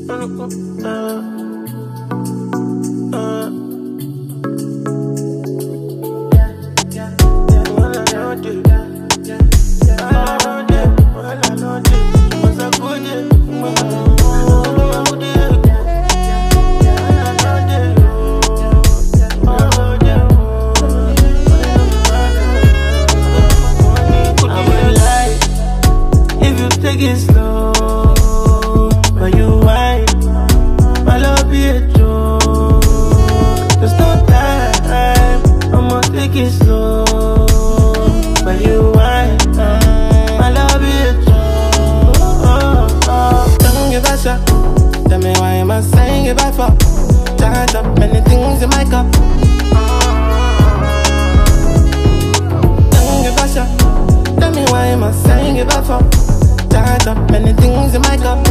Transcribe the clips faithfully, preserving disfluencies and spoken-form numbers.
Take it slow, but you whine. My love be a joke. There's no time, I'ma take it slow, but you whine. My love be a joke. Oh, oh. Don't give a shot. Tell me why am I saying if I fuck? Charge up many things in my cup. Don't give a shot. Tell me why am I saying if I fuck? Charge up many things in my cup.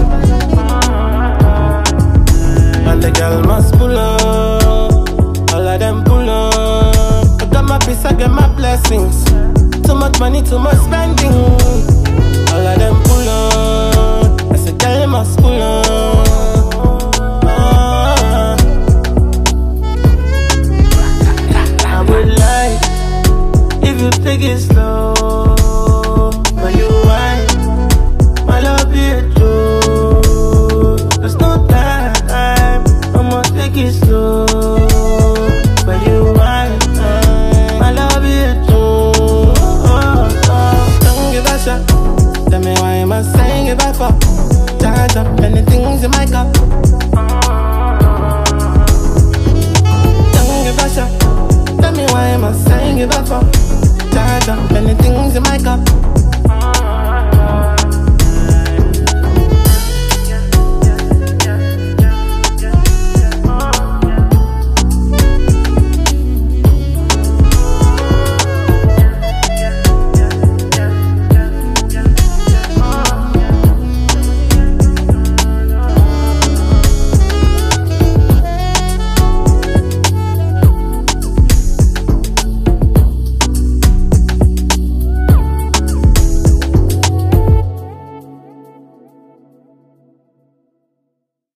And the girl must pull up, all of them pull up. I got my peace, I get my blessings. Too much money, too much spending. All of them pull up, I said girl must pull up. Ah. I would lie if you take it slow, but you whine. My love be a joke. There's no time, I'ma take it slow, but you whine. My love be a joke. Oh, oh. Don't give a shot. Tell me why am I saying if I fuck? Charge up many things in my cup. Don't give a shot. Tell me why am I saying if I fuck? Charge up many things in my cup.